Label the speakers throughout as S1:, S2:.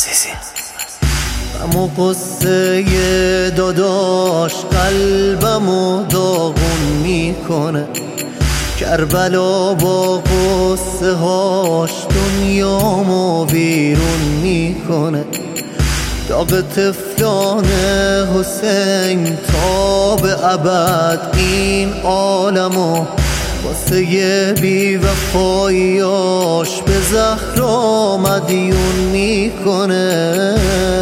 S1: عزیزی. اما قصه داداش قلبمو داغون میکنه، کربلا با قصه هاش دنیامو بیرون میکنه. داغ طفلان حسین تا به ابد این عالمو واسه بی وفاییاش به زهرا مدیون میکنه.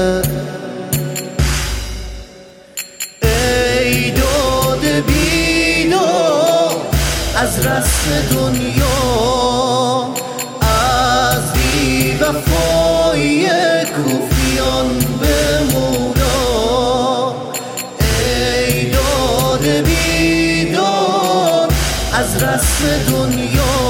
S1: ای داده بینا از رسم دنیا، از بی وفایی کوفیان به مولا. ای داده بیدار از رسم دنیا،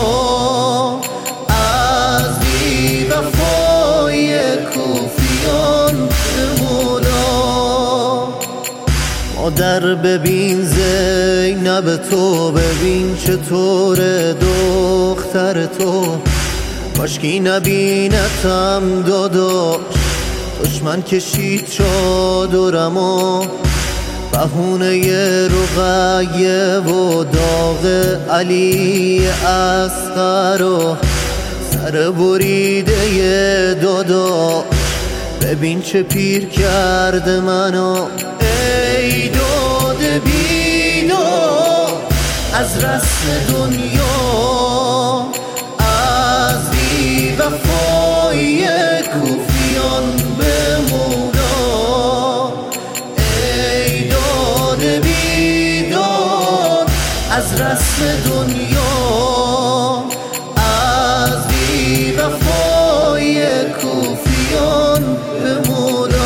S1: از بی وفایی کوفیان به مولا. مادر ببین زینب تو، ببین چطور دختر تو، کاشکی نبینتم داداش. دشمن کشید چادرمو، بهونه رقیه و داغ علی اصغر و سر بریده داداش. ببین چه پیر کرده منو. ای داده بینا از رسم دنیا، از بی وفایی کوفیان به مولا. ای داده بیدار از رسم دنیا، از بی وفایی کوفیان به مولا.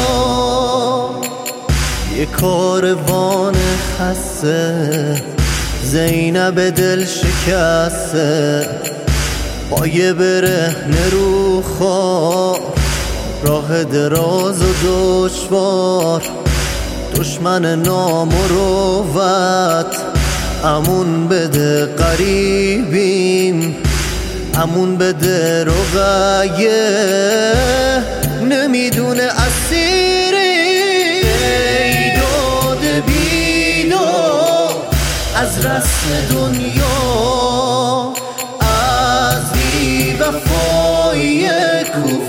S1: یه کاروان خسته زینب دل شکسته، با یه برهنه رو خواه راه دراز و دشوار. دشمن نامروت امون بده قریبیم، امون بده رقیه نمیدونه اسیری. ای داده بینا از رسم دنیا، از بی وفایی